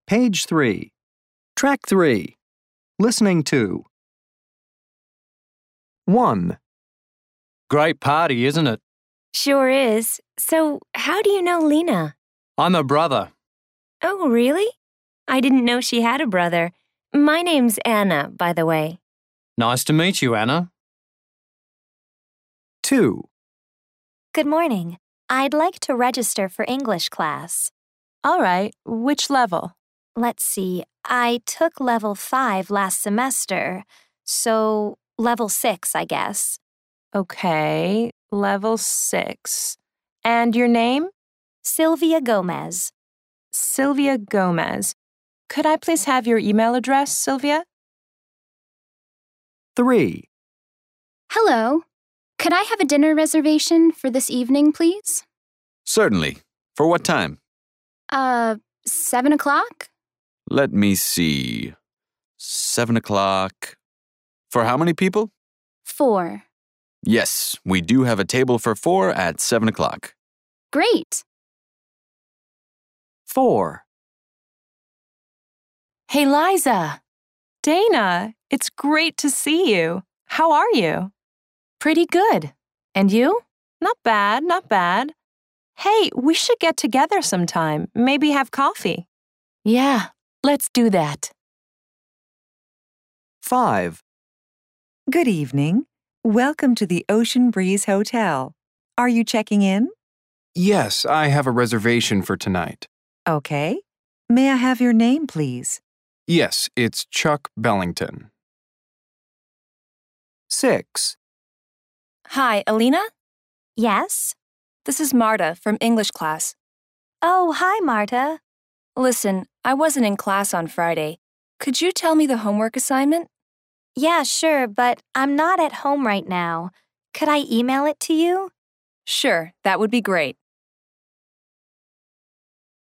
Page 3. Track 3. Listening to. 1, Great party, isn't it? Sure is. So, how do you know Lena? I'm her brother. Oh, really? I didn't know she had a brother. My name's Anna, by the way. Nice to meet you, Anna. 2, Good morning. I'd like to register for English class. All right, which level? Let's see, I took level 5 last semester, so level 6, I guess. Okay, level 6. And your name? Sylvia Gomez. Sylvia Gomez. Could I please have your email address, Sylvia? 3, Hello. Could I have a dinner reservation for this evening, please? Certainly. For what time? 7 o'clock? Let me see. 7 o'clock. For how many people? 4. Yes, we do have a table for 4 at 7 o'clock. Great. 4, Hey, Liza. Dana, it's great to see you. How are you? Pretty good. And you? Not bad, not bad. Hey, we should get together sometime. Maybe have coffee. Yeah, let's do that. 5, Good evening. Welcome to the Ocean Breeze Hotel. Are you checking in? Yes, I have a reservation for tonight. Okay. May I have your name, please? Yes, it's Chuck Bellington. 6, Hi, Alina? Yes? This is Marta from English class. Oh, hi, Marta. Listen, I wasn't in class on Friday. Could you tell me the homework assignment? Yeah, sure, but I'm not at home right now. Could I email it to you? Sure, that would be great.